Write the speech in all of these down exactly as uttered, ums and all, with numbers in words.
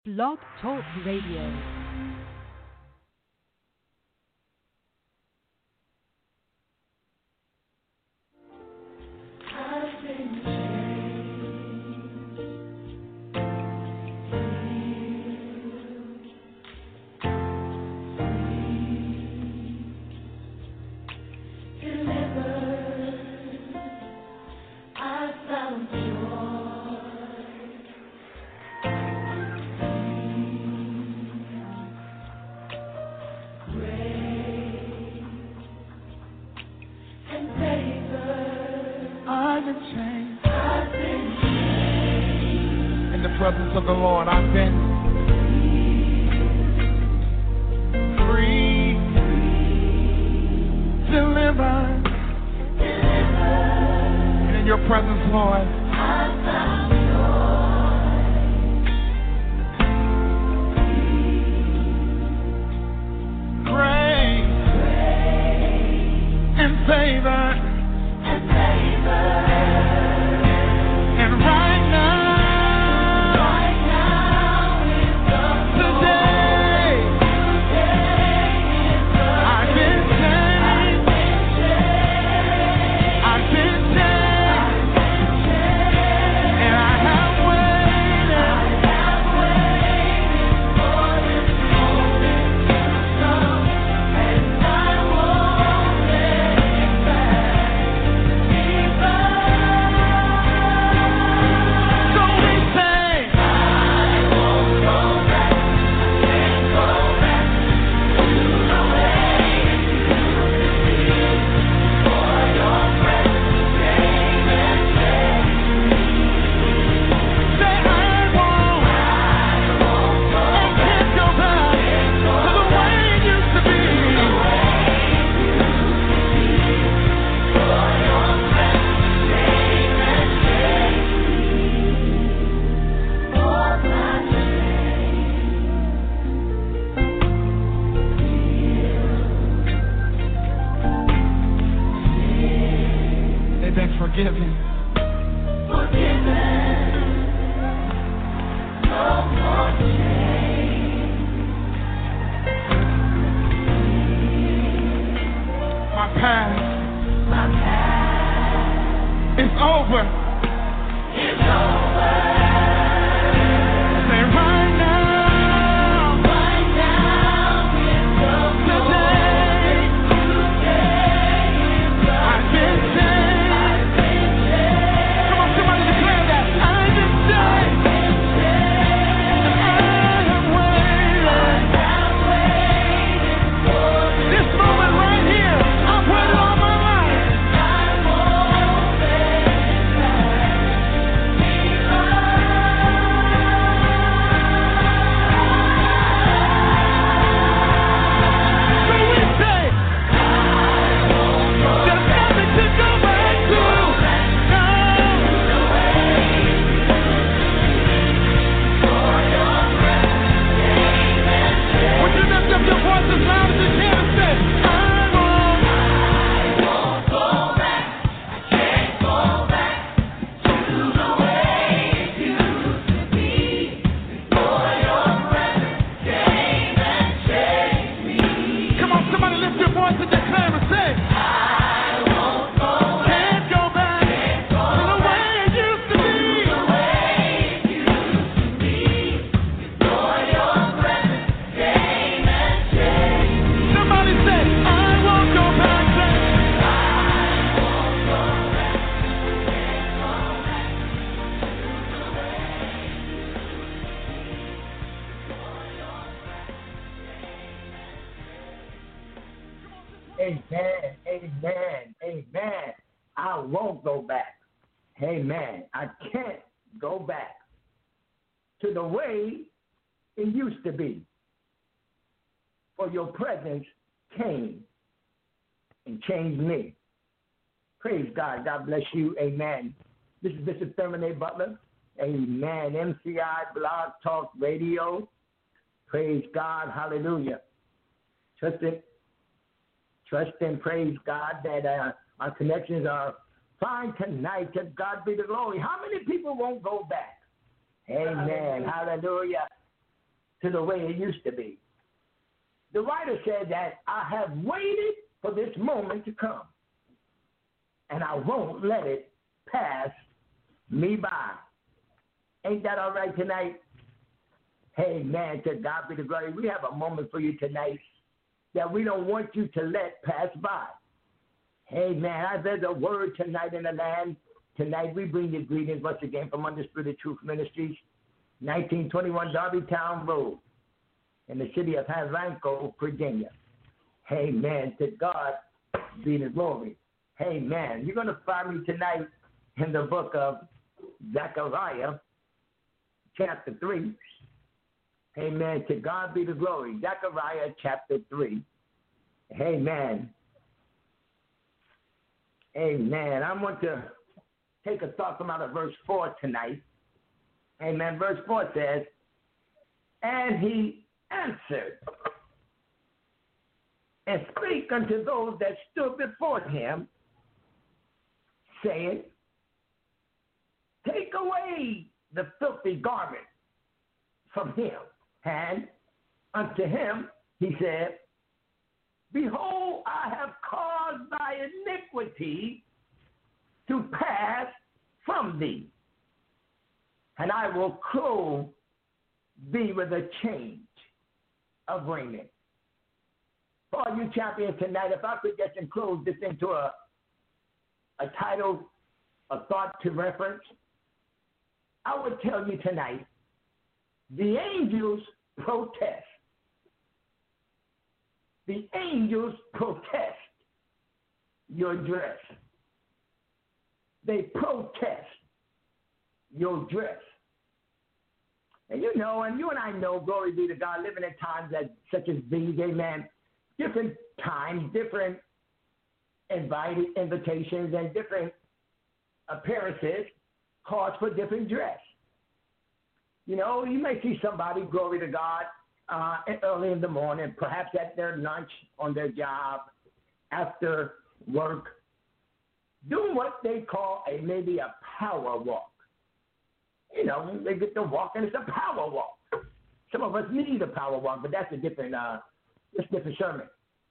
Blog Talk Radio. Presence of the Lord, I've been free, delivered, and in your presence, Lord, I found joy, grace, and favor, and favor. Forgiven. Forgiven. No more shame. My past. My past. It's over. It's over. Say right now. Right now. It's over. Today. Today. I've been saved. Amen, amen, amen. I won't go back. Amen. I can't go back to the way it used to be. For your presence came and changed me. Praise God. God bless you. Amen. This is Bishop Thurman A. Butler. Amen. M C I Blog Talk Radio. Praise God. Hallelujah. Trust it. Trust and praise God that uh, our connections are fine tonight. To God be the glory. How many people won't go back? Amen. Hallelujah. to the way it used to be. The writer said that I have waited for this moment to come, and I won't let it pass me by. Ain't that all right tonight? Hey, man, to God be the glory. We have a moment for you tonight that we don't want you to let pass by. Hey, man, there's a word tonight in the land. Tonight we bring you greetings once again from Undisputed Truth Ministries, nineteen twenty-one Darby Town Road in the city of Havana, Virginia. Hey, man, to God be the glory. Hey, man, you're going to find me tonight in the book of Zechariah, chapter three. Amen. To God be the glory. Zechariah chapter three. Amen. Amen. I want to take a thought from out of verse four tonight. Amen. Verse four says, and he answered and spake unto those that stood before him, saying, take away the filthy garment from him. And unto him he said, behold, I have caused thy iniquity to pass from thee, and I will clothe thee with a change of raiment. For you champions tonight, if I could just enclose this into a, a title, a thought to reference, I would tell you tonight, the angels protest. The angels protest your dress. They protest your dress. And you know, and you and I know, glory be to God, living in times that, such as these, amen, different times, different invited invitations and different appearances cause for different dress. You know, you may see somebody, glory to God, uh, early in the morning, perhaps at their lunch, on their job, after work, doing what they call a maybe a power walk. You know, they get to walk and it's a power walk. Some of us need a power walk, but that's a different, uh, that's a different sermon.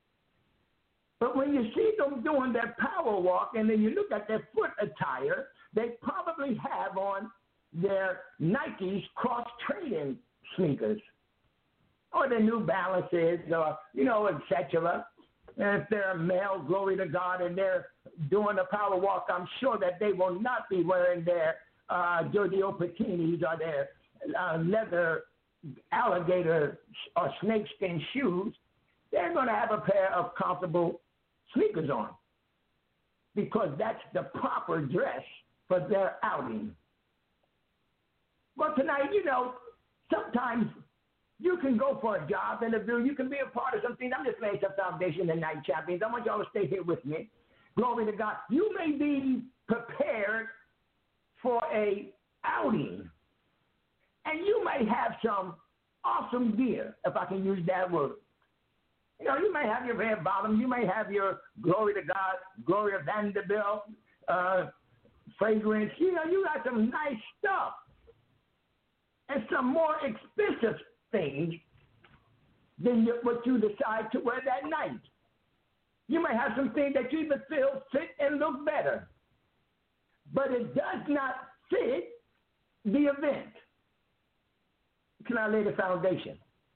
But when you see them doing their power walk and then you look at their foot attire, they probably have on their Nikes cross-training sneakers or their New Balances or, you know, et cetera. And if they're a male, glory to God, and they're doing a power walk, I'm sure that they will not be wearing their uh, Giorgio Patinis or their uh, leather alligator or snakeskin shoes. They're going to have a pair of comfortable sneakers on because that's the proper dress for their outing. Well, tonight, you know, sometimes you can go for a job interview. You can be a part of something. I'm just laying some foundation tonight, champions. I want y'all to stay here with me. Glory to God. You may be prepared for a outing, and you may have some awesome gear, if I can use that word. You know, you may have your red bottom. You may have your, glory to God, Gloria Vanderbilt uh, fragrance. You know, you got some nice stuff and some more expensive things than what you decide to wear that night. You may have some things that you even feel fit and look better, but it does not fit the event. Can I lay the foundation?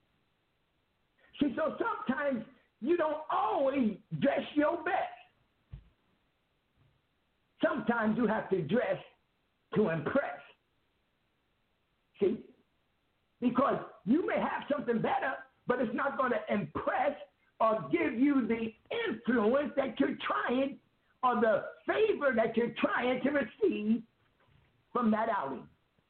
See, so sometimes you don't always dress your best. Sometimes you have to dress to impress. See? Because you may have something better, but it's not going to impress or give you the influence that you're trying or the favor that you're trying to receive from that outing.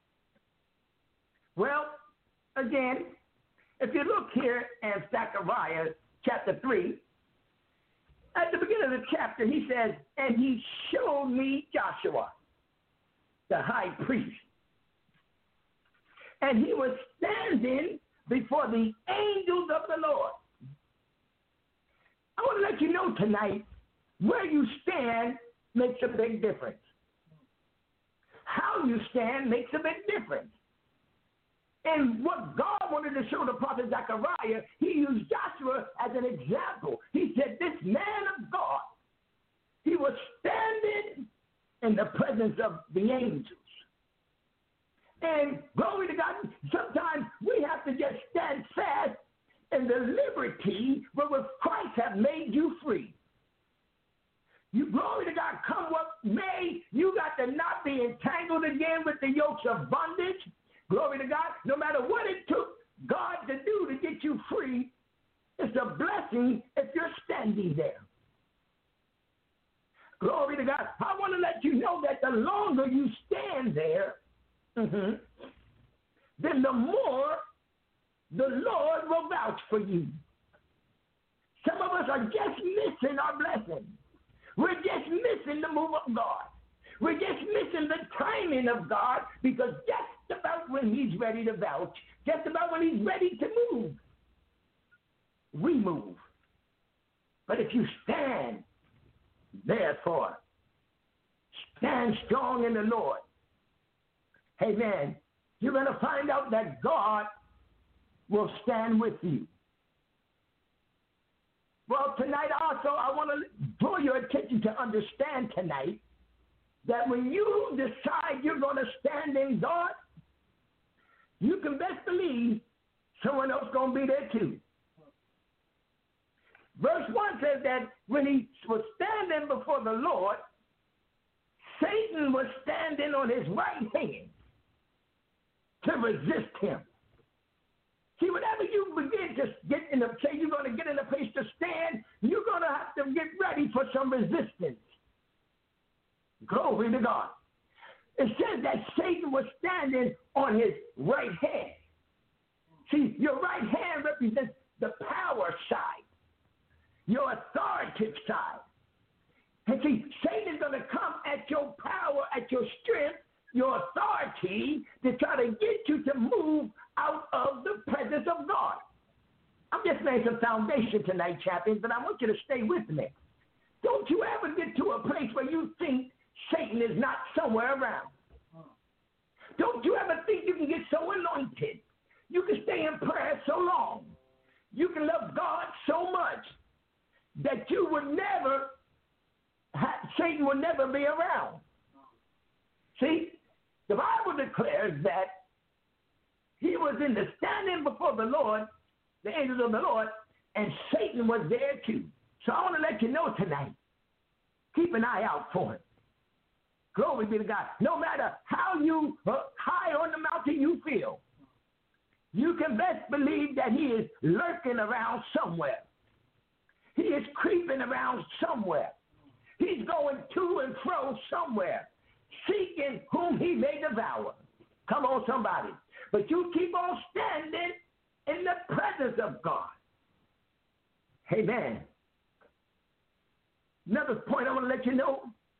Well, again, if you look here in Zechariah chapter three, at the beginning of the chapter, he says, and he showed me Joshua, the high priest. And he was standing before the angels of the Lord. I want to let you know tonight, where you stand makes a big difference. How you stand makes a big difference. And what God wanted to show the Zechariah, he used Joshua as an example. He said, this man of God, he was standing in the presence of the angels. And glory to God, sometimes we have to just stand fast in the liberty wherewith Christ have made you free. You, glory to God, come what may, you got to not be entangled again with the yokes of bondage. Glory to God, no matter what it took God to do to get you free, it's a blessing if you're standing there. Glory to God. I want to let you know that the longer you stand there, mm-hmm, then the more the Lord will vouch for you. Some of us are just missing our blessing. We're just missing the move of God. We're just missing the timing of God, because just about when he's ready to vouch, just about when he's ready to move, we move. But if you stand, therefore, stand strong in the Lord, amen, you're going to find out that God will stand with you. Well, tonight also, I want to draw your attention to understand tonight that when you decide you're going to stand in God, you can best believe someone else going to be there too. Verse one says that when he was standing before the Lord, Satan was standing on his right hand to resist him. See, whenever you begin to get in the, say you're going to get in a place to stand, you're going to have to get ready for some resistance. Glory to God. It says that Satan was standing on his right hand. See, your right hand represents the power side, your authoritative side. And see, Satan is going to come at your power, at your strength, your authority, to try to get you to move out of the presence of God. I'm just laying some foundation tonight, champions, but I want you to stay with me. Don't you ever get to a place where you think Satan is not somewhere around. Don't you ever think you can get so anointed, you can stay in prayer so long, you can love God so much that you would never, have, Satan will never be around. See, the Bible declares that he was in the standing before the Lord, the angels of the Lord, and Satan was there too. So I want to let you know tonight, keep an eye out for him. Glory be to God. No matter how you uh, high on the mountain you feel, you can best believe that he is lurking around somewhere. He is creeping around somewhere. He's going to and fro somewhere, seeking whom he may devour. Come on, somebody. But you keep on standing in the presence of God. Amen. Another point I want to let you know,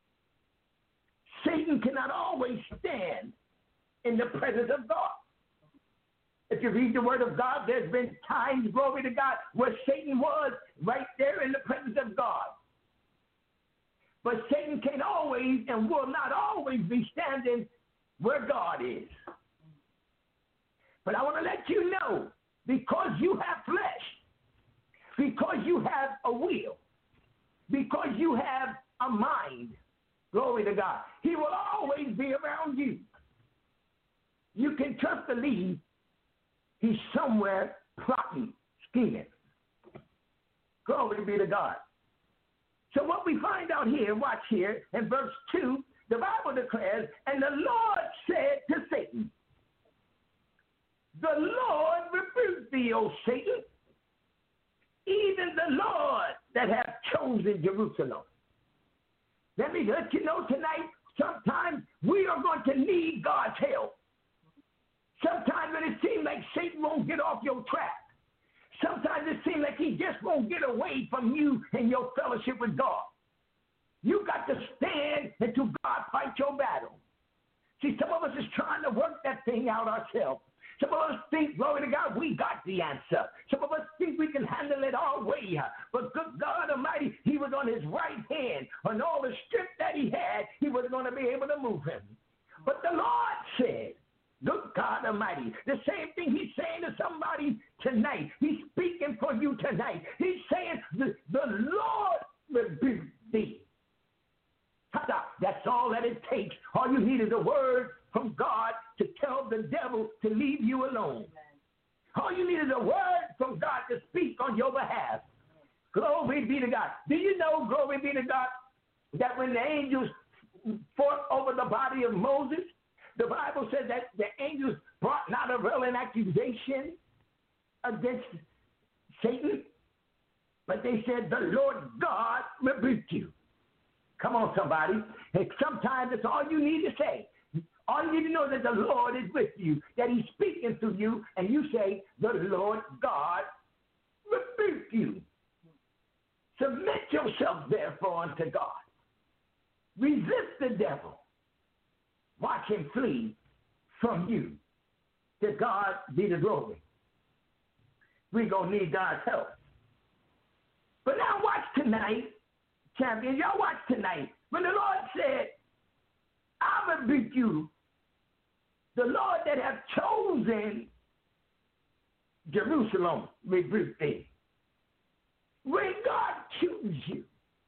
Satan cannot always stand in the presence of God. If you read the word of God, there's been times, glory to God, where Satan was right there in the presence of God. But Satan can't always and will not always be standing where God is. But I want to let you know, because you have flesh, because you have a will, because you have a mind, glory to God, he will always be around you. You can trust believe he's somewhere plotting, scheming. Glory be to God. So what we find out here, watch here, in verse two, the Bible declares, and the Lord said to Satan, the Lord rebuke thee, O Satan, even the Lord that hath chosen Jerusalem. Let me let you know tonight, sometimes we are going to need God's help. Sometimes when it seems like Satan won't get off your track, sometimes it seems like he just won't get away from you and your fellowship with God. You got to stand until God fights your battle. See, some of us is trying to work that thing out ourselves. Some of us think, glory to God, we got the answer. Some of us think we can handle it our way. But good God Almighty, he was on his right hand. On all the strength that he had, he was going to be able to move him. But the Lord said, good God Almighty, the same thing he's saying to somebody tonight. He's speaking for you tonight. He's saying, the, the Lord rebuke thee. That's all that it takes. All you need is a word from God to tell the devil to leave you alone. All you need is a word from God to speak on your behalf. Glory be to God. Do you know, glory be to God, that when the angels fought over the body of Moses, the Bible says that the angels brought not a railing accusation against Satan, but they said, the Lord God rebuked you. Come on, somebody. And sometimes it's all you need to say. All you need to know is that the Lord is with you, that he's speaking to you, and you say, the Lord God rebuke you. Submit yourself, therefore, unto God. Resist the devil. Watch him flee from you. To God be the glory. We're going to need God's help. But now watch tonight, champions. Y'all watch tonight. When the Lord said, I rebuke you, the Lord that have chosen Jerusalem rebuke thee. When God chooses you,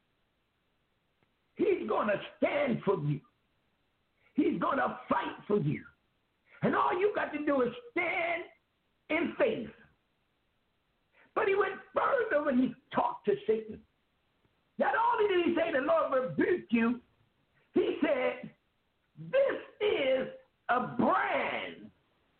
he's going to stand for you. He's going to fight for you. And all you got to do is stand in faith. But he went further when he talked to Satan. Not only did he say the Lord rebuked you, he said, this is a brand.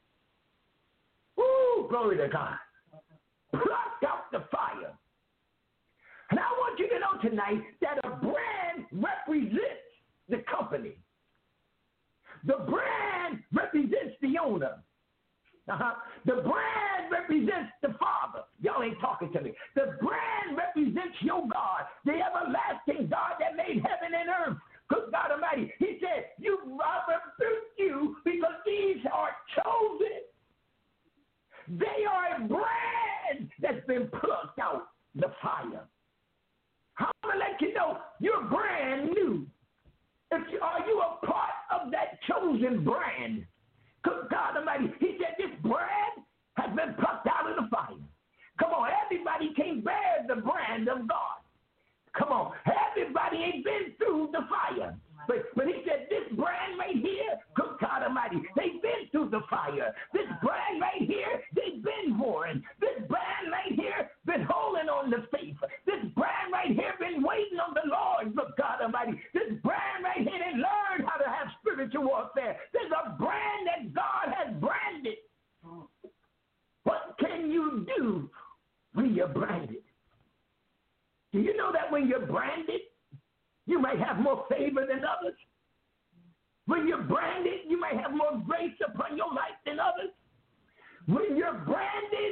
Ooh, glory to God. Plucked out the fire. And I want you to know tonight that a brand represents the company. The brand represents the owner. Uh-huh. The brand represents the Father. Y'all ain't talking to me. The brand represents your God, the everlasting God that made heaven and earth. Good God Almighty. He said, you, I rebuke you because these are chosen. They are a brand that's been plucked out the fire. I'm going to let you know you're brand new. If you, are you a part of that chosen brand? Good God Almighty. He said this brand has been plucked out of the fire. Come on, everybody can't bear the brand of God. Come on, everybody ain't been through the fire. But, but he said this brand right here, good God Almighty, they've been through the fire. This brand right here, they've been warring. This brand right here, been holding on to faith. This brand right here, been waiting on the Lord, good God Almighty. This brand right here, they learned how to have spiritual warfare. There's a brand that God has branded. What can you do when you're branded? Do you know that when you're branded, you might have more favor than others? When you're branded, you might have more grace upon your life than others. When you're branded,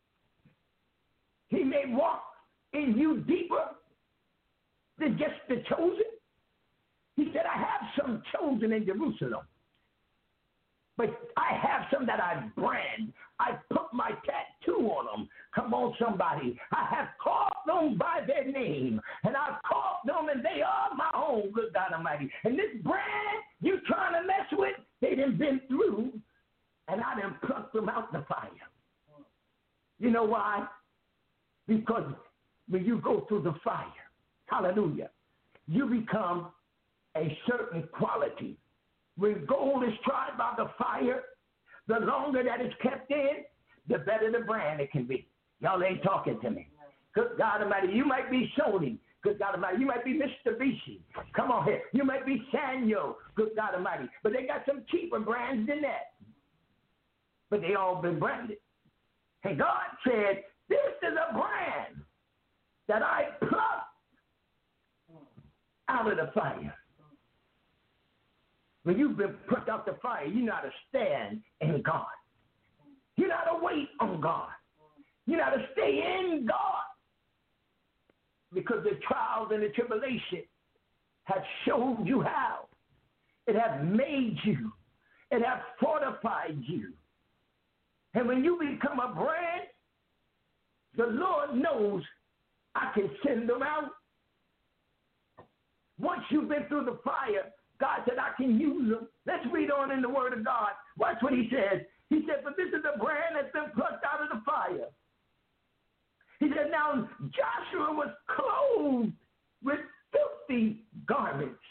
he may walk in you deeper than just the chosen. He said, I have some chosen in Jerusalem, but I have some that I brand. I put my tattoo on them. Come on, somebody. I have called them by their name, and I've called them, and they are my own, good God Almighty. And this brand you trying to mess with, they done been through, and I done plucked them out the fire. You know why? Because when you go through the fire, hallelujah, you become a certain quality. When gold is tried by the fire, the longer that it's kept in, the better the brand it can be. Y'all ain't talking to me. Good God Almighty, you might be Sony. Good God Almighty, you might be Mitsubishi. Come on here. You might be Sanyo. Good God Almighty. But they got some cheaper brands than that. But they all been branded. And God said, this is a brand that I plucked out of the fire. When you've been plucked out the fire, you know how to stand in God. You know how to wait on God. You know how to stay in God. Because the trials and the tribulation have showed you how. It has made you. It has fortified you. And when you become a brand, the Lord knows I can send them out. Once you've been through the fire, God said I can use them. Let's read on in the Word of God. Watch what he says. He said, for this is the brand that's been plucked out of the fire. He said, now Joshua was clothed with filthy garments.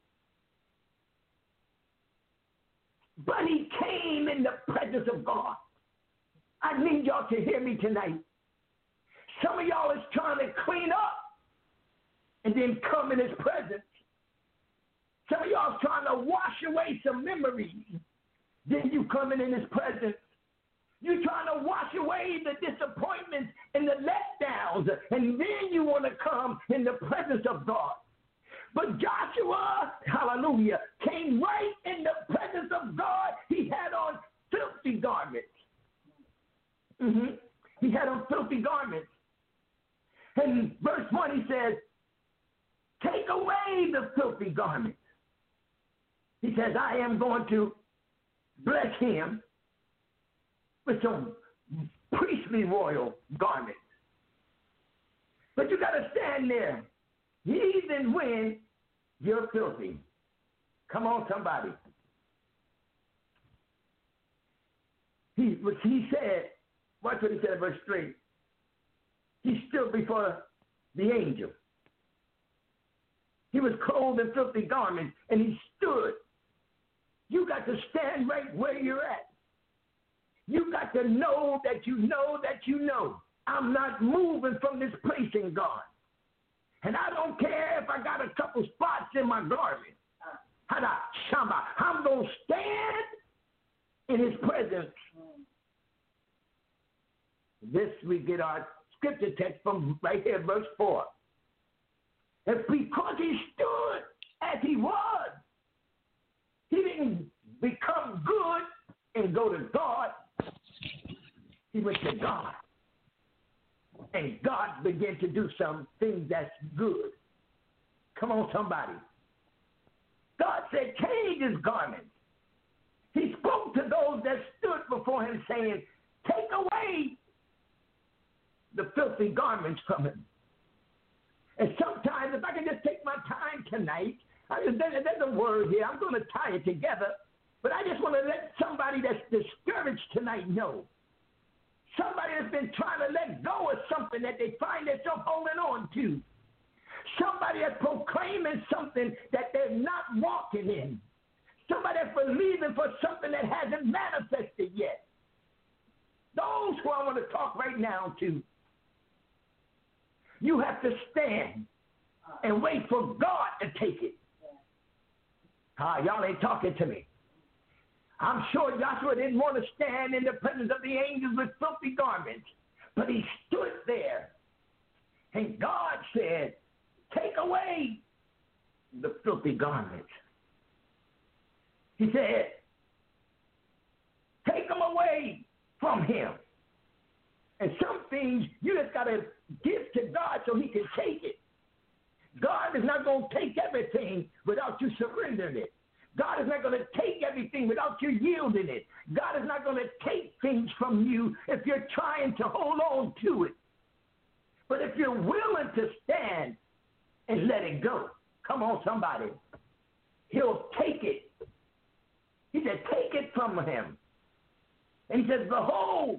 But he came in the presence of God. I need y'all to hear me tonight. Some of y'all is trying to clean up and then come in his presence. Some of y'all is trying to wash away some memories. Then you coming in his presence. You're trying to wash away the disappointments and the letdowns, and then you want to come in the presence of God. But Joshua, hallelujah, came right in the presence of God. He had on filthy garments. Mm-hmm. He had on filthy garments. And verse one, he says, take away the filthy garments. He says, I am going to bless him with some priestly royal garments. But you got to stand there, even when you're filthy. Come on, somebody. He, he said, watch what he said in verse three. He stood before the angel. He was clothed in filthy garments, and he stood. You got to stand right where you're at. You got to know that you know that you know. I'm not moving from this place in God. And I don't care if I got a couple spots in my garment. I'm going to stand in his presence. This we get our scripture text from right here, verse four. And because he stood as he was, he didn't become good and go to God. He went to God. And God began to do some things that's good. Come on, somebody. God said, change his garments. He spoke to those that stood before him, saying, take away the filthy garments from him. And sometimes, if I can just take my time tonight, I just, there's a word here. I'm going to tie it together. But I just want to let somebody that's discouraged tonight know. Somebody that's been trying to let go of something that they find themselves holding on to. Somebody that's proclaiming something that they're not walking in. Somebody that's believing for something that hasn't manifested yet. Those who I want to talk right now to. You have to stand and wait for God to take it. Ah, y'all ain't talking to me. I'm sure Joshua didn't want to stand in the presence of the angels with filthy garments, but he stood there. And God said, take away the filthy garments. He said, take them away from him. And some things you just got to give to God so he can take it. God is not going to take everything without you surrendering it. God is not going to take everything without you yielding it. God is not going to take things from you if you're trying to hold on to it. But if you're willing to stand and let it go, come on, somebody, he'll take it. He said, take it from him. And he says, behold,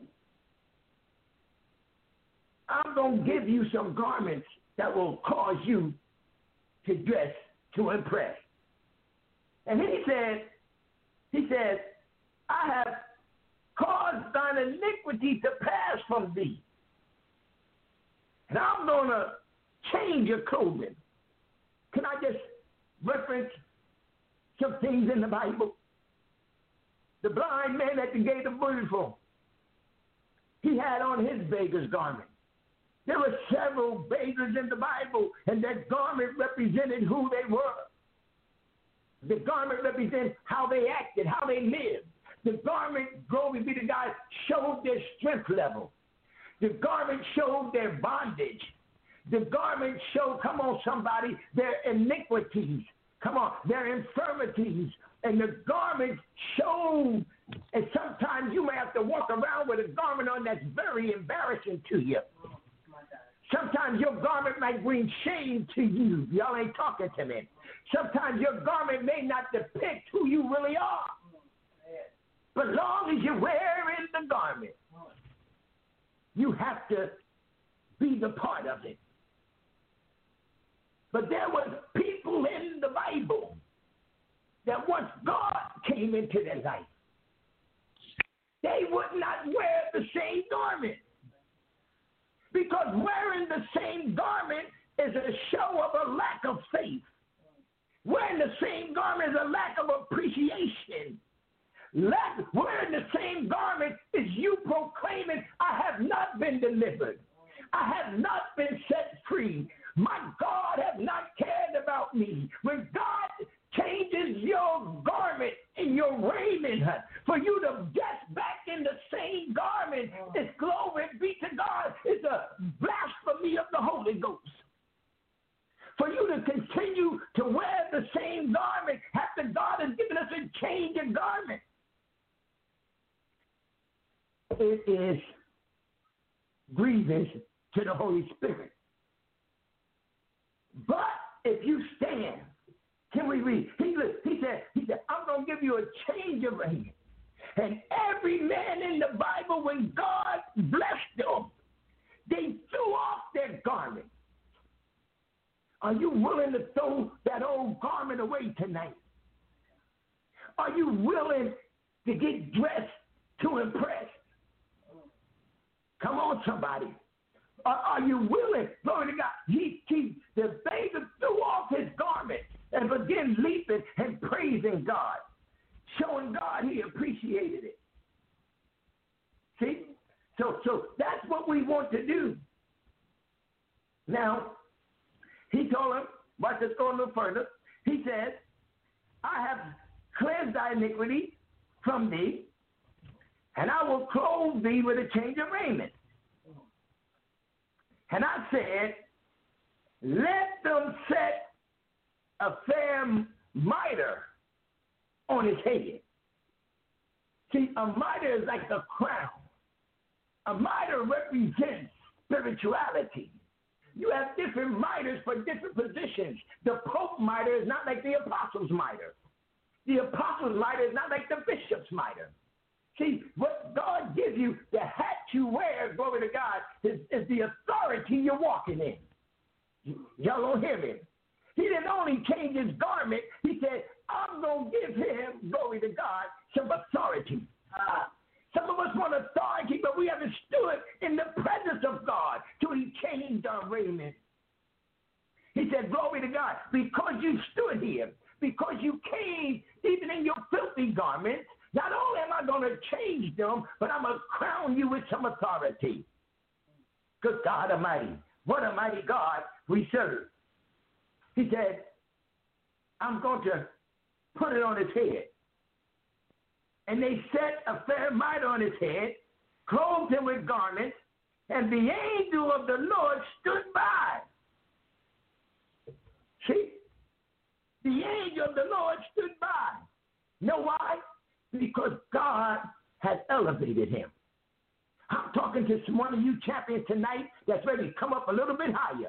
I'm going to give you some garments that will cause you to dress to impress. And then he said, he said, I have caused thine iniquity to pass from thee. And I'm going to change your clothing. Can I just reference some things in the Bible? The blind man at the gate of Beautiful, he had on his beggar's garment. There were several beggars in the Bible, and that garment represented who they were. The garment represents how they acted, how they lived. The garment, glory be to God, showed their strength level. The garment showed their bondage. The garment showed, come on somebody, their iniquities. Come on, their infirmities. And the garment showed, and sometimes you may have to walk around with a garment on that's very embarrassing to you. Sometimes your garment might bring shame to you. Y'all ain't talking to me. Sometimes your garment may not depict who you really are. But long as you're wearing the garment, you have to be the part of it. But there was people in the Bible that once God came into their life, they would not wear the same garment. Because wearing the same garment is a show of a lack of faith. Wearing the same garment is a lack of appreciation. Lack, wearing the same garment is you proclaiming, I have not been delivered. I have not been set free. My God has not cared about me. When God changes your garment in your raiment, for you to get back in the same garment, it's glory be to God. It's a blasphemy of the Holy Ghost. For you to continue to wear the same garment after God has given us a change of garment. It is grievous to the Holy Spirit. But if you stand, can we read? He, he said, he said, I'm going to give you a change of raiment. And every man in the Bible, when God blessed them, they threw off their garment. Are you willing to throw that old garment away tonight? Are you willing to get dressed to impress? Come on, somebody. Are, are you willing? Glory to God. He, he, the baby threw off his garment and began leaping and praising God, showing God he appreciated it. See? So, so that's what we want to do. Now, he told him, watch us go a little further. He said, I have cleansed thy iniquity from thee, and I will clothe thee with a change of raiment. And I said, let them set a fair mitre on his head. See, a mitre is like a crown. A mitre represents spirituality. You have different mitres for different positions. The Pope mitre is not like the Apostle's mitre. The Apostle's mitre is not like the Bishop's mitre. See, what God gives you, the hat you wear, glory to God, is, is the authority you're walking in. Y'all don't hear me. He didn't only change his garment. He said, I'm going to give him, glory to God, some authority. Uh, some of us want authority, but we haven't stood in the presence of God till he changed our raiment. He said, glory to God, because you stood here, because you came even in your filthy garments, not only am I going to change them, but I'm going to crown you with some authority. Good God Almighty. What a mighty God we serve. He said, I'm going to put it on his head. And they set a fair mitre on his head, clothed him with garments, and the angel of the Lord stood by. See? The angel of the Lord stood by. Know why? Because God has elevated him. I'm talking to one of you champions tonight that's ready to come up a little bit higher.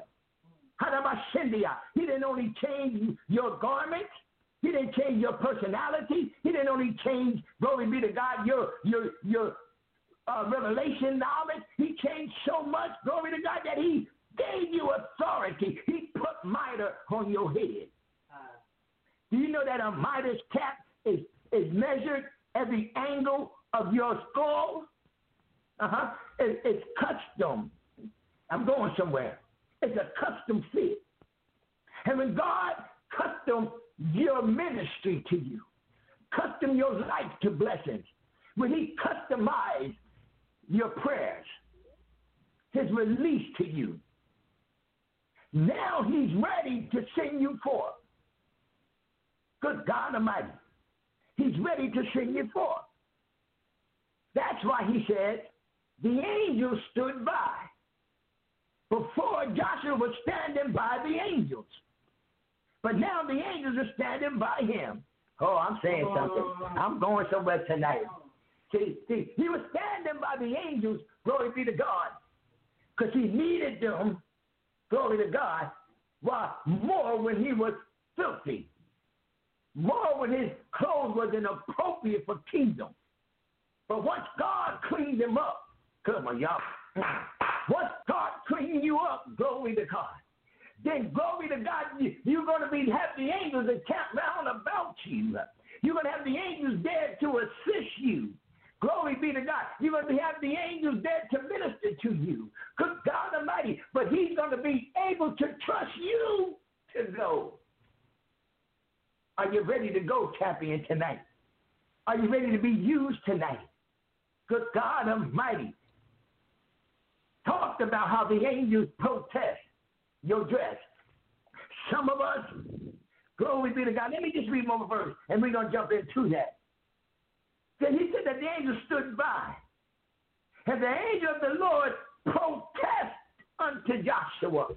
He didn't only change your garments. He didn't change your personality. He didn't only change, glory be to God, your your your uh, revelation knowledge. He changed so much, glory to God, that he gave you authority. He put mitre on your head. Do you know that a mitre's cap is, is measured every angle of your skull? Uh-huh. It, it's custom. I'm going somewhere. It's a custom fit. And when God custom your ministry to you, custom your life to blessings, when he customized your prayers, his release to you, now he's ready to send you forth. Good God Almighty. He's ready to send you forth. That's why he said, the angel stood by. Before, Joshua was standing by the angels. But now the angels are standing by him. Oh, I'm saying something. I'm going somewhere tonight. See, see, he was standing by the angels, glory be to God, because he needed them, glory to God, well, more when he was filthy, more when his clothes was inappropriate for kingdom. But once God cleaned them up, come on, y'all. Once God cleaned you up, glory to God. Then glory to God, you're going to be have the angels that camp round about you. You're going to have the angels there to assist you. Glory be to God. You're going to have the angels there to minister to you. Good God Almighty. But he's going to be able to trust you to go. Are you ready to go, champion, tonight? Are you ready to be used tonight? Good God Almighty. Talked about how the angels protest your dress. Some of us, glory be to God. Let me just read one more verse, and we're going to jump into that. Then he said that the angel stood by, and the angel of the Lord protest unto Joshua.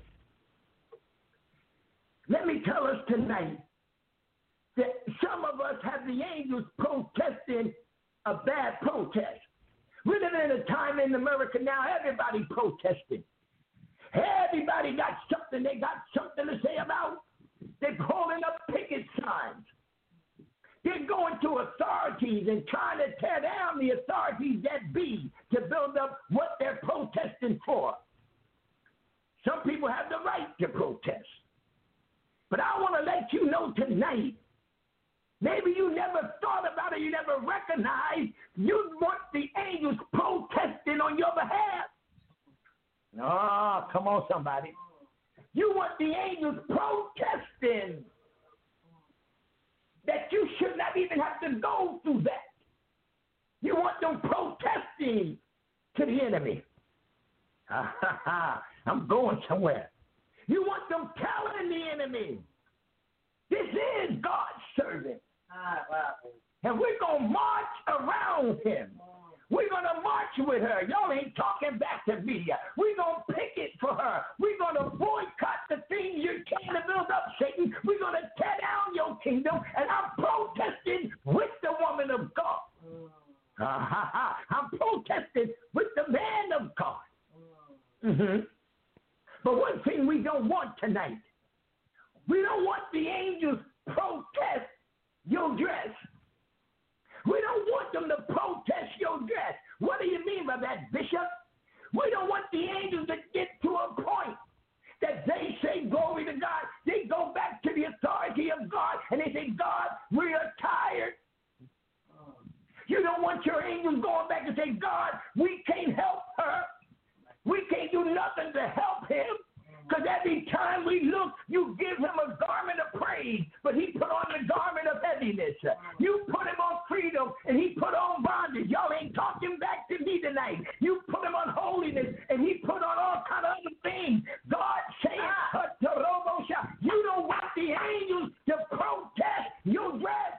Let me tell us tonight that some of us have the angels protesting a bad protest. We're living in a time in America now, everybody protesting. Everybody got something they got something to say about. They're holding up picket signs. They're going to authorities and trying to tear down the authorities that be to build up what they're protesting for. Some people have the right to protest. But I want to let you know tonight, maybe you never thought about it, you never recognized, you want the angels protesting on your behalf. Oh, come on, somebody. You want the angels protesting that you should not even have to go through that. You want them protesting to the enemy. I'm going somewhere. You want them telling the enemy, this is God's servant. And we're going to march around him. We're going to march with her. Y'all ain't talking back to me. We're going to picket for her. We're going to boycott the things you're trying to build up, Satan. We're going to tear down your kingdom, and I'm protesting with the woman of God. Uh, I'm protesting with the man of God. Mm-hmm. But one thing we don't want tonight, we don't want the angels protest your dress. We don't want them to protest your dress. What do you mean by that, Bishop? We don't want the angels to get to a point that they say, glory to God. They go back to the authority of God, and they say, God, we are tired. You don't want your angels going back and say, God, we can't help her. We can't do nothing to help him. Because every time we look, you give him a garment of praise, but he put on the garment of heaviness. You put him on freedom, and he put on bondage. Y'all ain't talking back to me tonight. You put him on holiness, and he put on all kind of other things. God saying, you don't want the angels to protest your dress.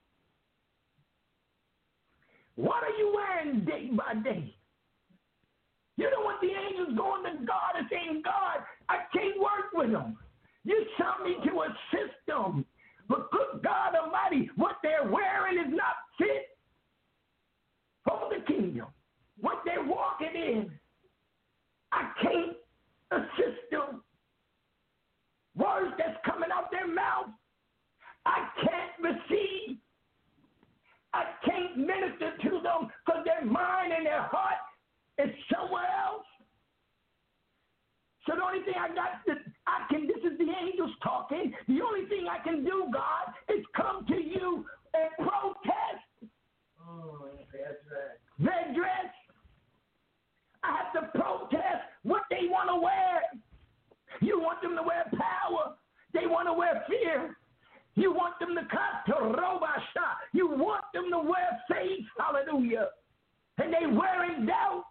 What are you wearing day by day? You don't want the angels going to God and saying, God, I can't work with them. You sent me to a system. But good God Almighty, what they're wearing is not fit for the kingdom. What they're walking in, I can't assist them. Words that's coming out their mouth, I can't receive. I can't minister to them because their mind and their heart is somewhere else. So the only thing I got, to, I can, this is the angels talking. The only thing I can do, God, is come to you and protest. Oh, that's right. Their dress. I have to protest what they want to wear. You want them to wear power. They want to wear fear. You want them to cut to robasha. You want them to wear faith. Hallelujah. And they wearing doubt.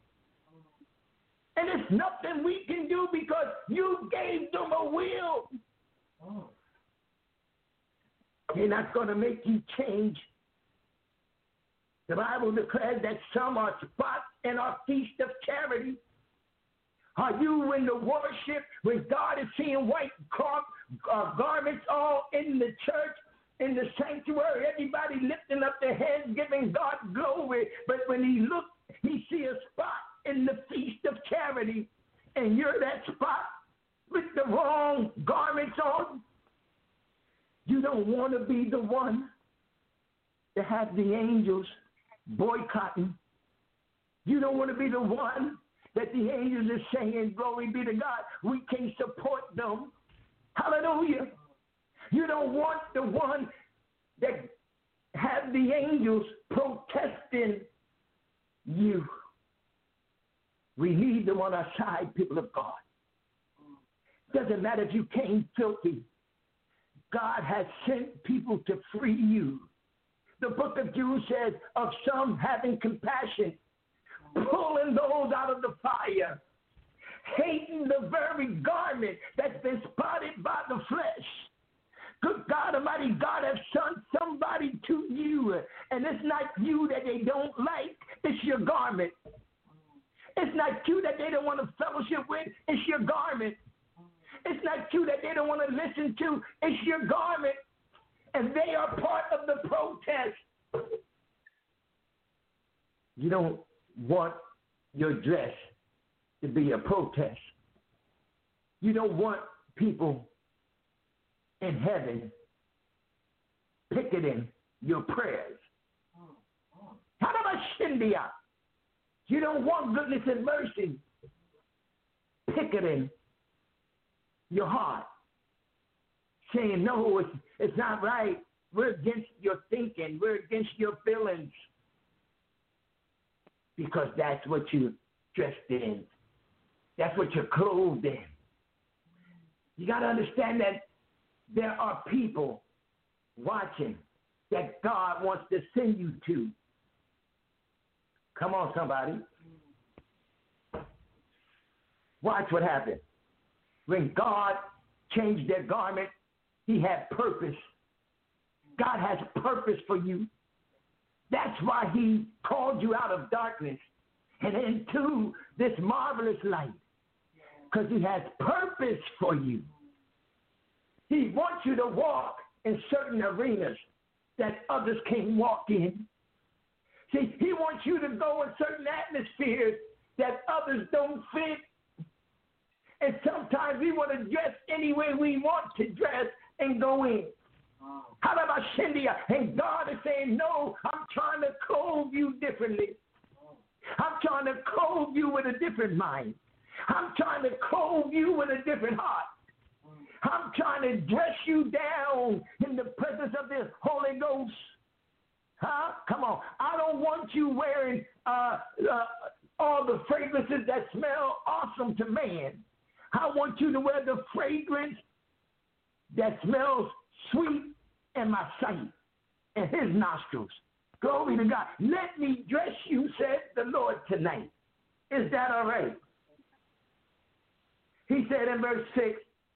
And it's nothing we can do because you gave them a will. Oh. They're not going to make you change. The Bible declares that some are spots in our feast of charity. Are you in the worship when God is seeing white cloth, uh, garments all in the church, in the sanctuary, everybody lifting up their heads, giving God glory. But when he looks, he see a spot in the feast of charity, and you're that spot with the wrong garments on. You don't want to be the one to have the angels boycotting. You don't want to be the one that the angels are saying, glory be to God, we can't support them. Hallelujah. You don't want the one that have the angels protesting you. We need them on our side, people of God. Doesn't matter if you came filthy. God has sent people to free you. The book of Jude says of some having compassion, pulling those out of the fire, hating the very garment that's been spotted by the flesh. Good God Almighty, God has sent somebody to you, and it's not you that they don't like, it's your garment. It's not you that they don't want to fellowship with, it's your garment. It's not you that they don't want to listen to, it's your garment. And they are part of the protest. You don't want your dress to be a protest. You don't want people in heaven picketing your prayers. How about Shindia? You don't want goodness and mercy picketing your heart, saying, no, it's, it's not right. We're against your thinking. We're against your feelings. Because that's what you're dressed in. That's what you're clothed in. You got to understand that there are people watching that God wants to send you to. Come on, somebody. Watch what happened. When God changed their garment, he had purpose. God has purpose for you. That's why he called you out of darkness and into this marvelous light. Because he has purpose for you. He wants you to walk in certain arenas that others can't walk in. See, he wants you to go in certain atmospheres that others don't fit. And sometimes we want to dress any way we want to dress and go in. How about Shindia? And God is saying, no, I'm trying to clothe you differently. I'm trying to clothe you with a different mind. I'm trying to clothe you with a different heart. I'm trying to dress you down in the presence of the Holy Ghost. Huh? Come on. I don't want you wearing uh, uh, all the fragrances that smell awesome to man. I want you to wear the fragrance that smells sweet in my sight and his nostrils. Glory to God. Let me dress you, said the Lord, tonight. Is that all right? He said in verse six,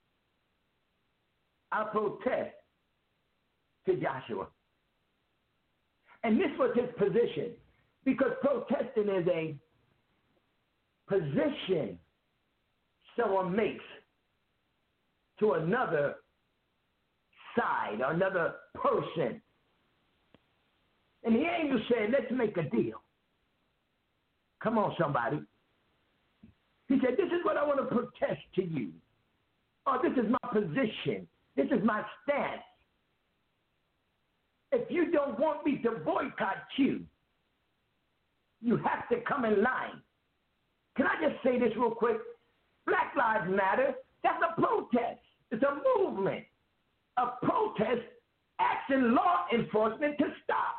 I protest to Joshua. And this was his position, because protesting is a position someone makes to another side or another person. And the angel said, let's make a deal. Come on, somebody. He said, this is what I want to protest to you. Oh, this is my position. This is my stance. If you don't want me to boycott you, you have to come in line. Can I just say this real quick? Black Lives Matter, that's a protest. It's a movement. A protest asking law enforcement to stop.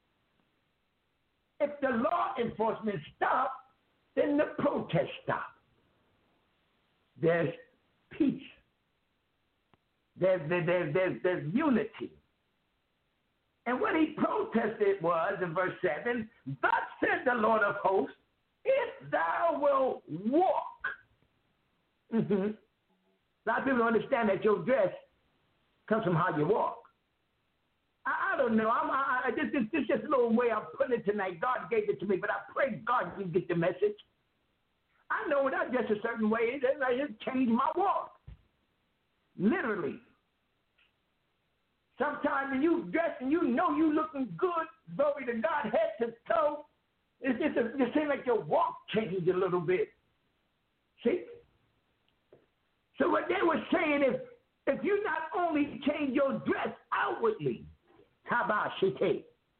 If the law enforcement stops, then the protest stops. There's peace. There's, there's, there's, there's unity. And what he protested was, in verse seven, thus said the Lord of hosts, if thou wilt walk. Mm-hmm. A lot of people don't understand that your dress comes from how you walk. I, I don't know. I'm, I, I, this, this, this is just a little way I'm putting it tonight. God gave it to me, but I pray God you get the message. I know when I dress a certain way, it, it changed my walk. Literally. Sometimes when you dress and you know you looking good, glory to God, head to toe, it's just a, it seems like your walk changed a little bit. See? So what they were saying is, if you not only change your dress outwardly, how about Shite,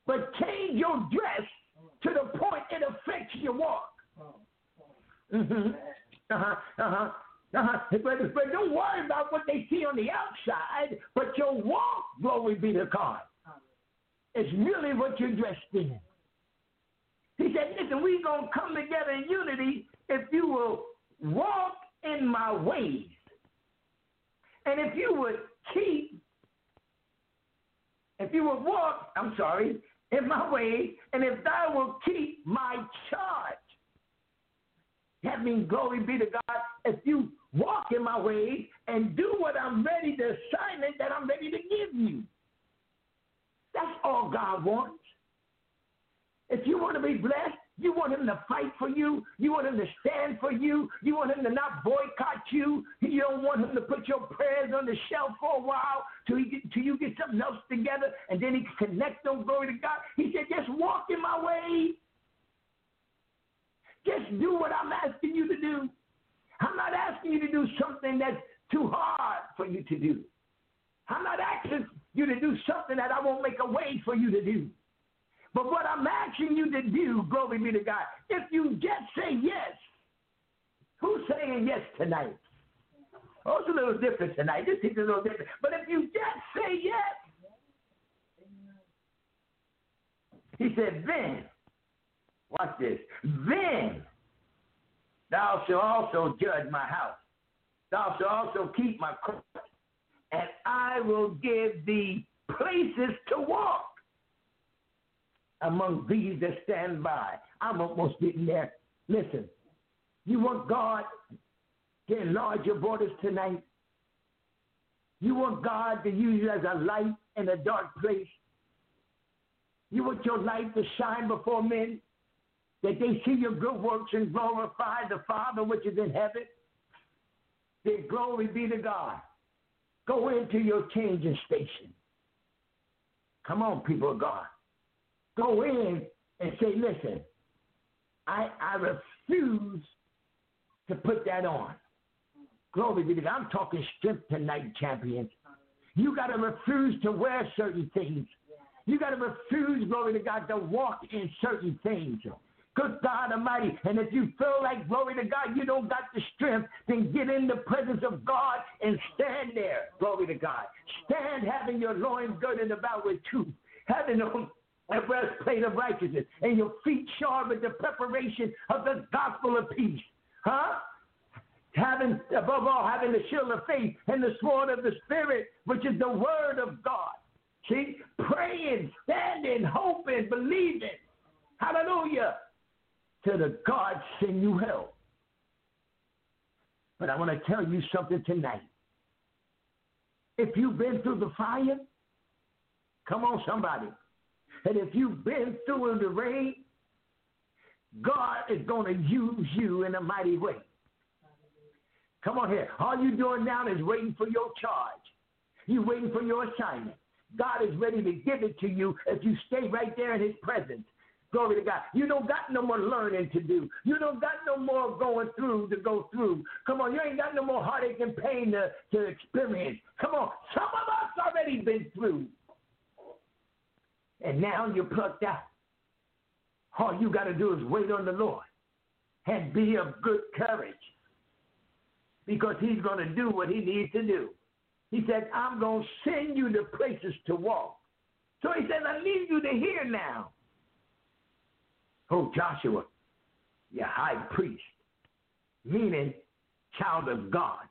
but change your dress to the point it affects your walk. Mm-hmm. Uh-huh, uh-huh, uh-huh. But, but don't worry about what they see on the outside, but your walk, glory be to God, is really what you're dressed in. He said, listen, we're going to come together in unity if you will walk in my ways. And if you would keep, if you would walk, I'm sorry, in my ways, and if thou will keep my charge. That means, glory be to God, if you walk in my ways and do what I'm ready, the assignment that I'm ready to give you. That's all God wants. If you want to be blessed, you want him to fight for you. You want him to stand for you. You want him to not boycott you. You don't want him to put your prayers on the shelf for a while till, he get, till you get something else together and then he can connect them, glory to God. He said, just walk in my way. Just do what I'm asking you to do. I'm not asking you to do something that's too hard for you to do. I'm not asking you to do something that I won't make a way for you to do. But what I'm asking you to do, glory be to God, if you just say yes, who's saying yes tonight? Oh, it's a little different tonight. This is a little different. But if you just say yes, he said, then, watch this, then thou shalt also judge my house. Thou shalt also keep my court, and I will give thee places to walk among these that stand by. I'm almost getting there. Listen, you want God to enlarge your borders tonight? You want God to use you as a light in a dark place? You want your light to shine before men, that they see your good works and glorify the Father which is in heaven? Then glory be to God. Go into your changing station. Come on, people of God. Go in and say, listen, I, I refuse to put that on. Glory be to God. I'm talking strength tonight, champions. You got to refuse to wear certain things. You got to refuse, glory to God, to walk in certain things. Good God Almighty. And if you feel like, glory to God, you don't got the strength, then get in the presence of God and stand there. Glory to God. Stand having your loins girded about with truth, having on a breastplate of righteousness, and your feet shod with the preparation of the gospel of peace. Huh? Having, above all, having the shield of faith and the sword of the Spirit, which is the word of God. See? Praying, standing, hoping, believing. Hallelujah. Till the God send you help. But I want to tell you something tonight. If you've been through the fire, come on, somebody. And if you've been through the rain, God is going to use you in a mighty way. Come on here. All you're doing now is waiting for your charge. You're waiting for your assignment. God is ready to give it to you if you stay right there in his presence. Glory to God. You don't got no more learning to do. You don't got no more going through to go through. Come on, you ain't got no more heartache and pain to, to experience. Come on, some of us already been through. And now you're plucked out. All you got to do is wait on the Lord and be of good courage, because he's going to do what he needs to do. He said, I'm going to send you to places to walk. So he said, I need you to hear now. Oh, Joshua, your high priest, meaning child of God.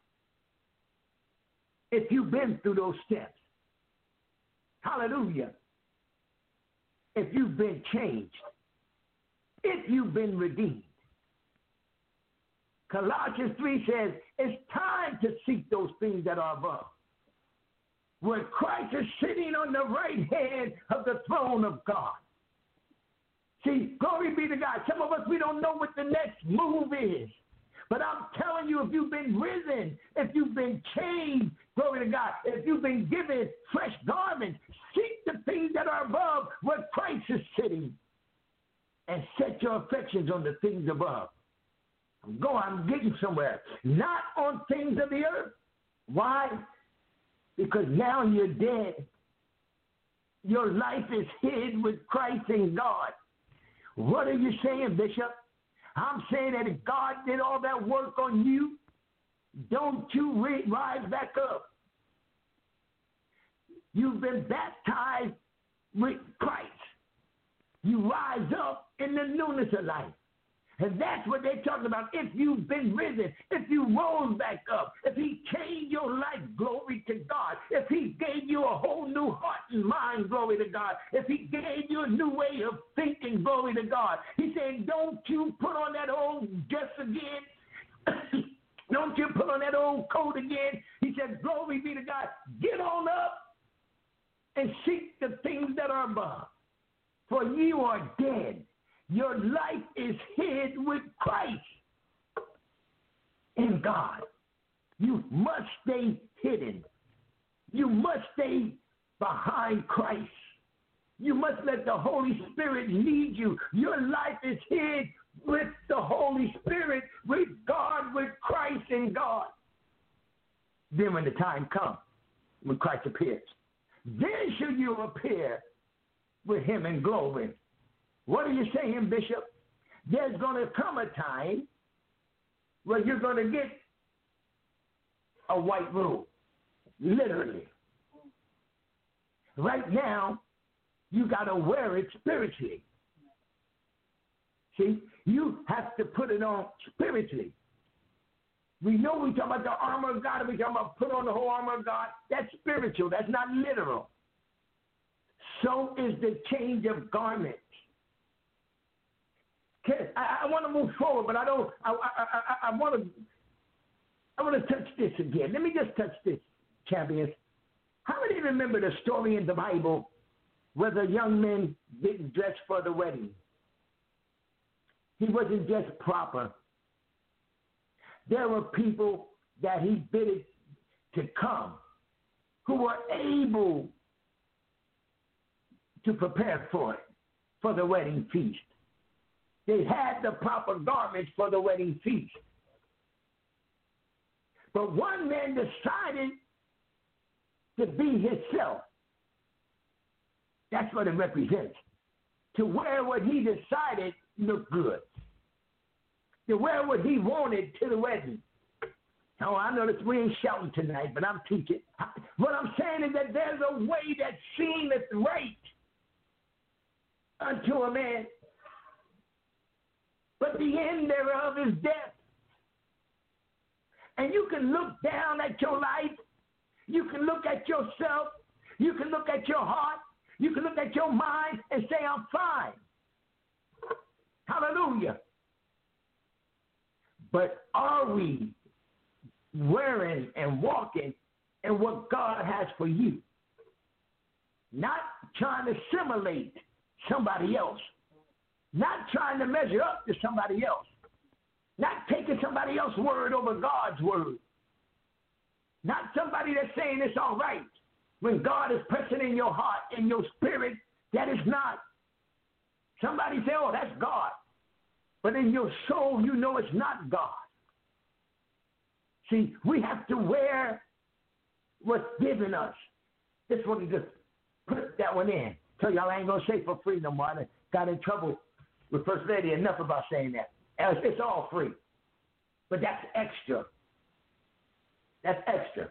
If you've been through those steps, hallelujah. If you've been changed, if you've been redeemed. Colossians three says, it's time to seek those things that are above, where Christ is sitting on the right hand of the throne of God. See, glory be to God. Some of us, we don't know what the next move is. But I'm telling you, if you've been risen, if you've been changed, glory to God, if you've been given fresh garments, seek the things that are above where Christ is sitting, and set your affections on the things above. I'm going, I'm getting somewhere. Not on things of the earth. Why? Because now you're dead. your life is hid with Christ in God. What are you saying, Bishop? I'm saying that if God did all that work on you, don't you re- rise back up. You've been baptized with Christ. You rise up in the newness of life. And that's what they're talking about. If you've been risen, if you rose back up, if he changed your life, glory to God. If he gave you a whole new heart and mind, glory to God. If he gave you a new way of thinking, glory to God. He's saying, don't you put on that old dress again. Don't you put on that old coat again. He said, glory be to God. Get on up and seek the things that are above. For you are dead. Your life is hid with Christ in God. You must stay hidden. You must stay behind Christ. You must let the Holy Spirit lead you. Your life is hid with the Holy Spirit, with God, with Christ in God. Then when the time comes, when Christ appears, then should you appear with him in glory. What are you saying, Bishop? There's going to come a time where you're going to get a white robe, literally. Right now, you got to wear it spiritually. See, you have to put it on spiritually. We know we talk about the armor of God, and we talk about put on the whole armor of God. That's spiritual. That's not literal. So is the change of garments. I, I want to move forward, but I don't. I, I, I, I want to. I want to touch this again. Let me just touch this, champions. How many remember the story in the Bible where the young men didn't dress for the wedding? He wasn't just proper. There were people that he bidded to come who were able to prepare for it, for the wedding feast. They had the proper garments for the wedding feast. But one man decided to be himself. That's what it represents. To wear what he decided looked good. To wear what he wanted to the wedding. Oh, I know that we ain't shouting tonight, but I'm teaching. What I'm saying is that there's a way that seemeth right unto a man, but the end thereof is death. And you can look down at your life. You can look at yourself. You can look at your heart. You can look at your mind and say, I'm fine. Hallelujah. But are we wearing and walking in what God has for you? Not trying to simulate somebody else. Not trying to measure up to somebody else. Not taking somebody else's word over God's word. Not somebody that's saying it's all right when God is pressing in your heart, in your spirit, that is not. Somebody say, oh, that's God. But in your soul, you know it's not God. See, we have to wear what's given us. This one, just put that one in. Tell y'all I ain't going to say for free no more. I got in trouble with First Lady enough about saying that. It's all free. But that's extra. That's extra.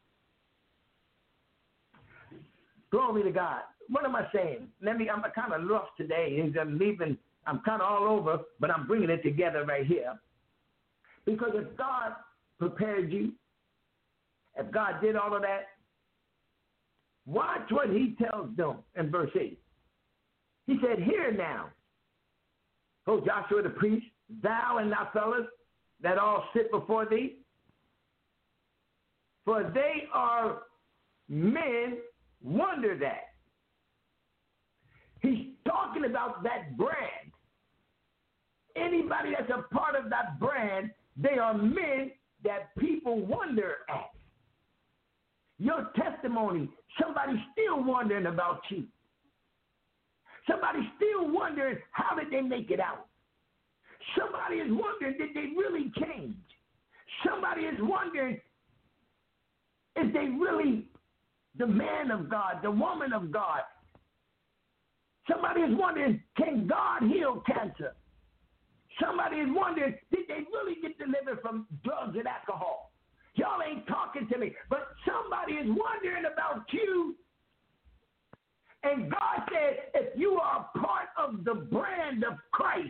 Glory to God. What am I saying? Let me, I'm kind of rough today. I'm leaving, I'm kind of all over, but I'm bringing it together right here. Because if God prepared you, if God did all of that, watch what he tells them in verse eight. He said, hear now, O Joshua the priest, thou and thy fellows that all sit before thee, for they are men wondered at. He's talking about that brand. Anybody that's a part of that brand, they are men that people wonder at. Your testimony, somebody's still wondering about you. Somebody's still wondering, how did they make it out? Somebody is wondering, did they really change? Somebody is wondering, is they really the man of God, the woman of God? Somebody is wondering, can God heal cancer? Somebody is wondering, did they really get delivered from drugs and alcohol? Y'all ain't talking to me. But somebody is wondering about you. And God said, if you are part of the brand of Christ,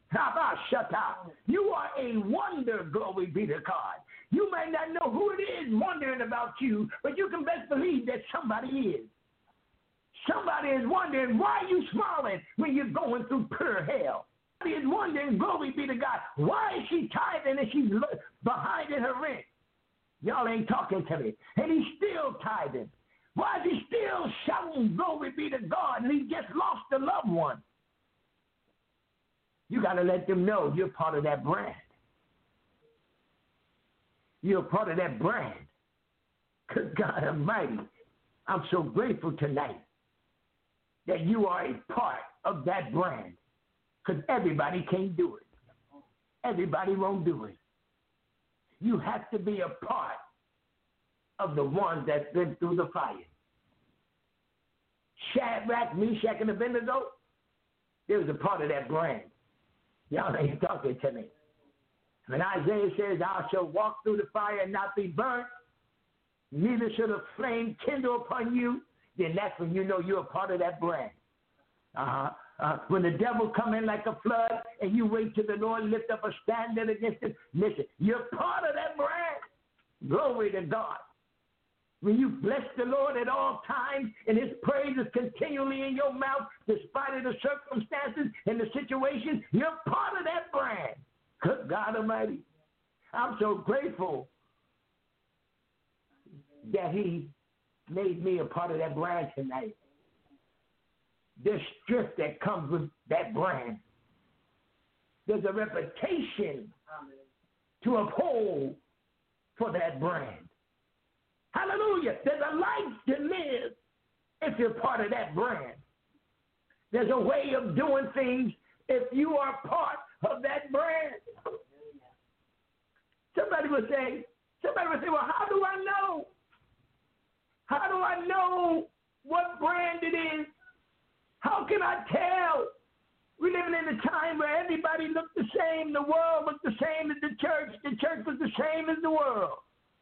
you are a wonder, glory be to God. You might not know who it is wondering about you, but you can best believe that somebody is. Somebody is wondering, why are you smiling when you're going through pure hell? Somebody is wondering, glory be to God, why is she tithing and she's behind in her rent? Y'all ain't talking to me. And he's still tithing. Why is he still shouting, glory be to God, and he just lost a loved one? You got to let them know you're part of that brand. You're part of that brand. Good God Almighty, I'm so grateful tonight that you are a part of that brand, because everybody can't do it. Everybody won't do it. You have to be a part of the ones that's been through the fire. Shadrach, Meshach, and Abednego, they was a part of that brand. Y'all ain't talking to me. When Isaiah says, I shall walk through the fire and not be burnt, neither shall the flame kindle upon you, then that's when you know you're a part of that brand. Uh-huh. Uh, when the devil come in like a flood and you wait till the Lord lift up a standard against it, listen, you're part of that brand. Glory to God. When you bless the Lord at all times and his praise is continually in your mouth, despite of the circumstances and the situation, you're part of that brand. Good God Almighty. I'm so grateful that he made me a part of that brand tonight. There's strength that comes with that brand. There's a reputation to uphold for that brand. Hallelujah. There's a life to live if you're part of that brand. There's a way of doing things if you are part of that brand. Somebody would say, somebody would say, well, how do I know? How do I know what brand it is? How can I tell? We're living in a time where everybody looked the same. The world looked the same as the church. The church was the same as the world.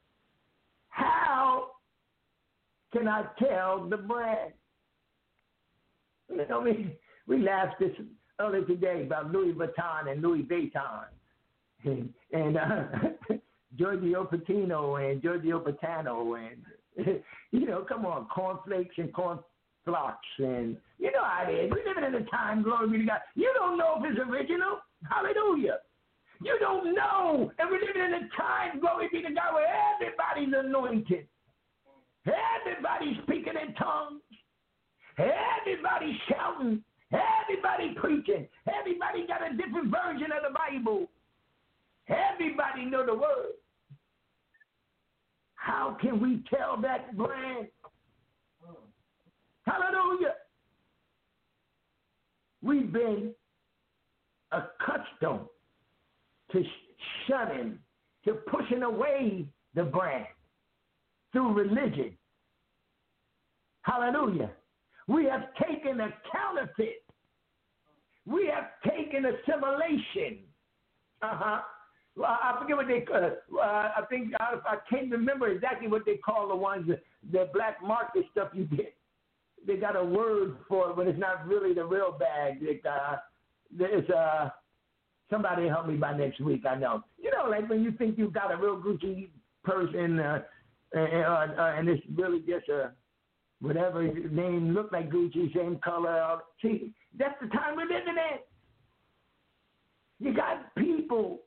How can I tell the brand? You know, we, we laughed this earlier today about Louis Vuitton and Louis Vuitton. And, and uh, Giorgio Patino and Giorgio Patano and, you know, come on, cornflakes and corn flocks, and you know how it is. We're living in a time, glory be to God. You don't know if it's original. Hallelujah. You don't know. And we're living in a time, glory be to God, where everybody's anointed. Everybody's speaking in tongues. Everybody's shouting. Everybody preaching. Everybody got a different version of the Bible. Everybody know the word. How can we tell that brand? Hallelujah. We've been accustomed to shunning, to pushing away the brand through religion. Hallelujah. We have taken a counterfeit. We have taken assimilation. Uh-huh. Well, I forget what they uh, uh, I think I, I can't remember exactly what they call the ones, the, the black market stuff you get. They got a word for it, but it's not really the real bag. It, uh, it's uh, somebody help me by next week. I know. You know, like when you think you got a real Gucci person, uh, and, uh, uh, and it's really just a whatever name look like Gucci, same color. See, that's the time we're living in. You got people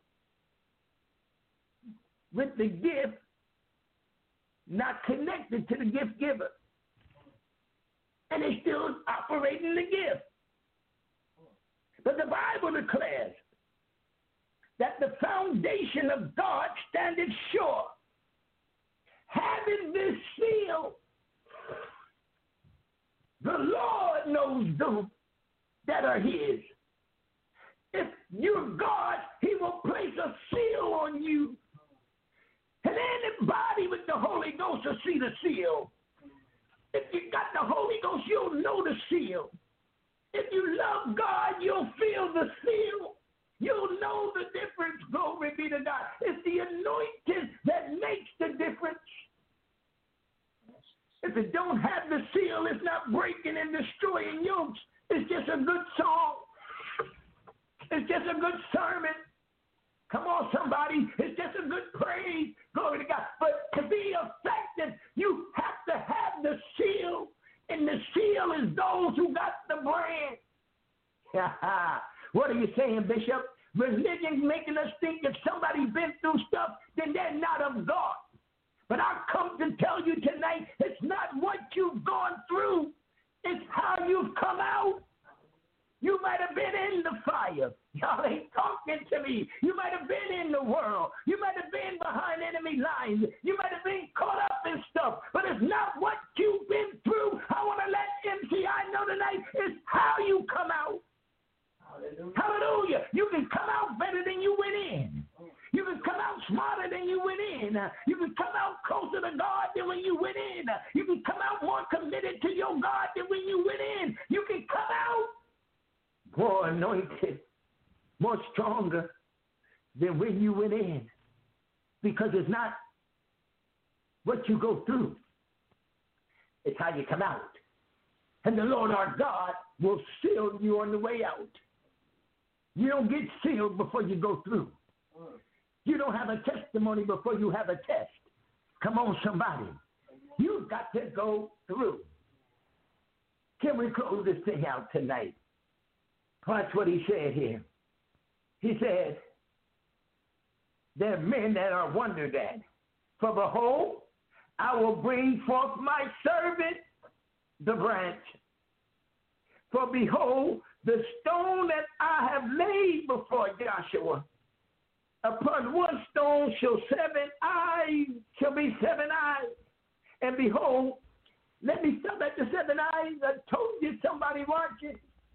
with the gift not connected to the gift giver. And they still operating the gift. But the Bible declares that the foundation of God standeth sure, having this seal. The Lord knows those that are his. If you're God, he will place a seal on you. And anybody with the Holy Ghost will see the seal. If you got the Holy Ghost, you'll know the seal. If you love God, you'll feel the seal. You'll know the difference. Glory be to God. It's the anointing that makes the difference. If it don't have the seal, it's not breaking and destroying yokes. It's just a good song. It's just a good sermon. Come on, somebody. It's just a good praise. Glory to God. But to be effective, you have to have the seal. And the seal is those who got the brand. What are you saying, Bishop? Religion making us think if somebody's been through stuff, then they're not of God. But I come to tell you tonight, it's not what you've gone through. It's how you've come out. You might have been in the fire. Y'all ain't talking to me. You might have been in the world. You might have been behind enemy lines. You might have been caught up in stuff. But it's not what you've been through. I want to let M C I know tonight it's how you come out. Hallelujah. Hallelujah. You can come out better than you went in. You can come out smarter than you went in. You can come out closer to God than when you went in. You can come out more committed to your God than when you went in. You can come out more anointed, more stronger than when you went in. Because it's not what you go through. It's how you come out. And the Lord our God will seal you on the way out. You don't get sealed before you go through. You don't have a testimony before you have a test. Come on, somebody. You've got to go through. Can we close this thing out tonight? Watch what he said here. He said, there are men that are wondered at. For behold, I will bring forth my servant, the branch. For behold, the stone that I have laid before Joshua, upon one stone shall seven eyes, shall be seven eyes. And behold, let me stop at the seven eyes. I told you somebody watching.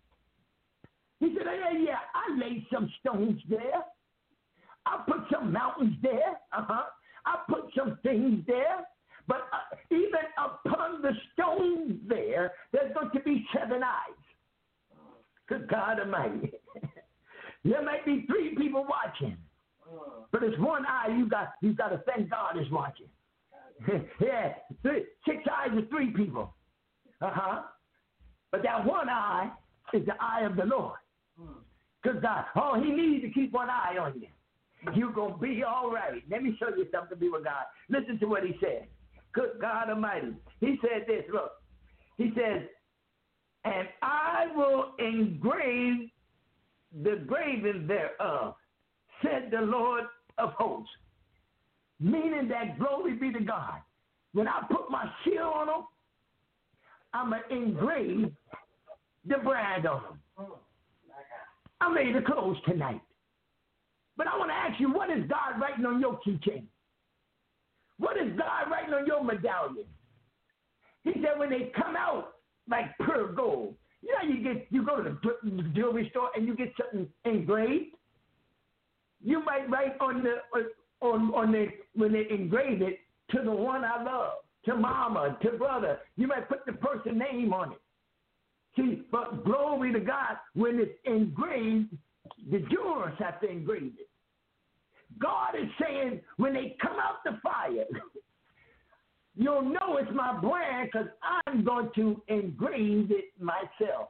He said, yeah, yeah, I laid some stones there. I put some mountains there. Uh-huh. I put some things there. But uh, even upon the stones there, there's going to be seven eyes. Good God Almighty. There might be three people watching. But it's one eye you got you got to thank God is watching. Yeah, three, six eyes is three people. Uh-huh. But that one eye is the eye of the Lord. Because God, all he needs to keep one eye on you. You're going to be all right. Let me show you something, people of God. Listen to what he said. Good God Almighty. He said this, look. He says, and I will engrave the graven thereof, said the Lord of hosts. Meaning that glory be to God. When I put my seal on them, I'm going to engrave the brand on them. I'm ready to close tonight. But I want to ask you, what is God writing on your keychain? What is God writing on your medallion? He said when they come out like pure gold, you know you get you go to the jewelry store and you get something engraved. You might write on the on on the when they engrave it, to the one I love, to mama, to brother. You might put the person's name on it. See, but glory to God, when it's engraved, the jewelers have to engrave it. God is saying when they come out the fire, you'll know it's my brand because I'm going to engrave it myself.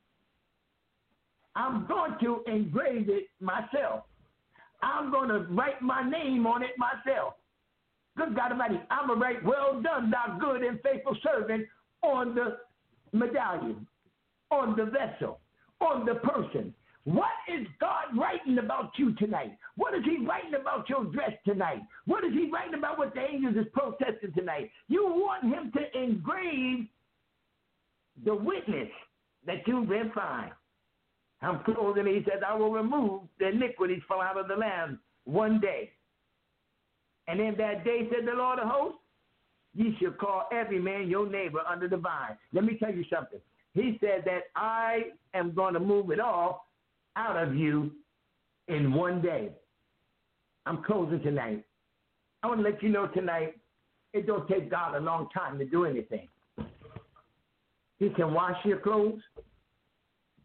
I'm going to engrave it myself. I'm going to write my name on it myself. Good God Almighty, I'm going to write, well done, thou good and faithful servant, on the medallion, on the vessel, on the person. What is God writing about you tonight? What is he writing about your dress tonight? What is he writing about what the angels is protesting tonight? You want him to engrave the witness that you've been fine. I'm closing. He says, I will remove the iniquities from out of the land one day. And in that day, said the Lord of hosts, ye shall call every man your neighbor under the vine. Let me tell you something. He said that I am going to move it all out of you in one day. I'm closing tonight. I want to let you know tonight, it don't take God a long time to do anything. He can wash your clothes,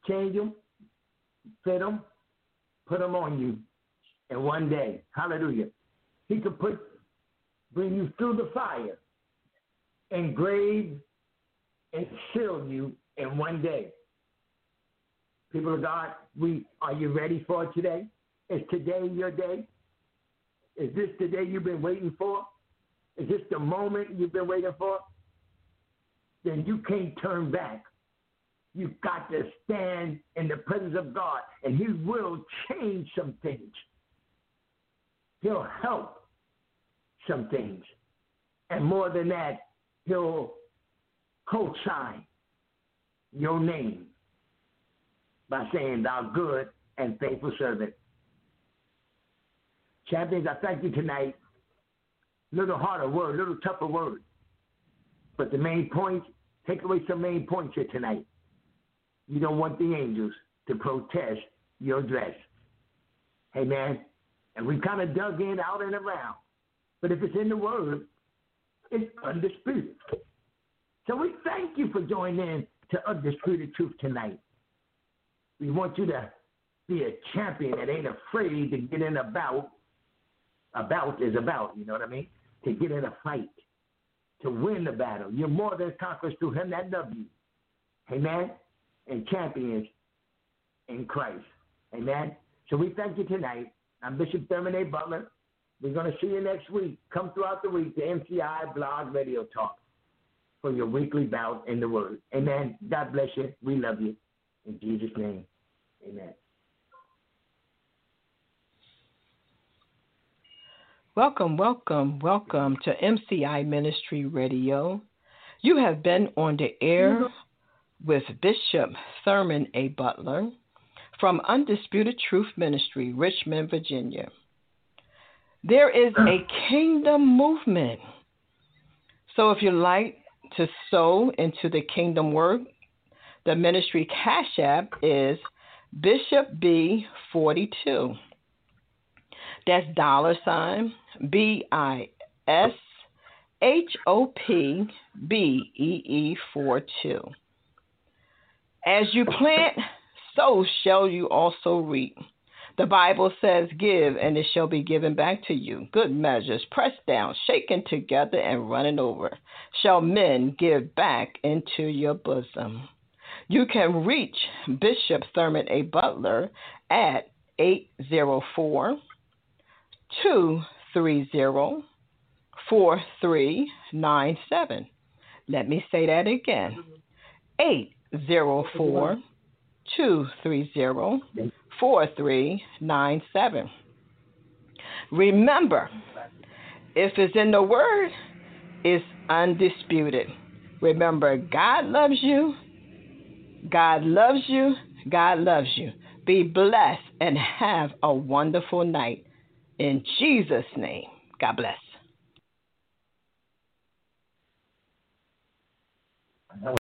change them, fit them, put them on you in one day. Hallelujah. He could put, bring you through the fire, engrave and seal you in one day. People of God, we are you ready for it today? Is today your day? Is this the day you've been waiting for? Is this the moment you've been waiting for? Then you can't turn back. You've got to stand in the presence of God, and he will change some things. He'll help some things. And more than that, he'll co-sign your name by saying, thou good and faithful servant. Champions, I thank you tonight. Little harder word, little tougher word. But the main point, take away some main points here tonight. You don't want the angels to protest your dress. Amen. And we've kind of dug in, out and around. But if it's in the word, it's undisputed. So we thank you for joining in to Undisputed Truth tonight. We want you to be a champion that ain't afraid to get in a bout. A bout is about, you know what I mean? To get in a fight, to win the battle. You're more than conquerors through him that loves you. Amen? And champions in Christ. Amen? So we thank you tonight. I'm Bishop Thurman A. Butler. We're going to see you next week. Come throughout the week to M C I Blog Radio Talk for your weekly bout in the Word. Amen. God bless you. We love you. In Jesus' name, amen. Welcome, welcome, welcome to M C I Ministry Radio. You have been on the air with Bishop Thurman A. Butler from Undisputed Truth Ministry, Richmond, Virginia. There is a kingdom movement. So if you like to sow into the kingdom work, the ministry cash app is Bishop B forty-two. That's dollar sign B I S H O P B E E four two. As you plant, so shall you also reap. The Bible says, give, and it shall be given back to you. Good measures, pressed down, shaken together, and running over, shall men give back into your bosom. You can reach Bishop Thurman A. Butler at eight zero four, two three zero, four three nine seven. Let me say that again. eight zero four, two three zero, four three nine seven. Remember, if it's in the Word, it's undisputed. Remember, God loves you. God loves you. God loves you. Be blessed and have a wonderful night. In Jesus' name, God bless.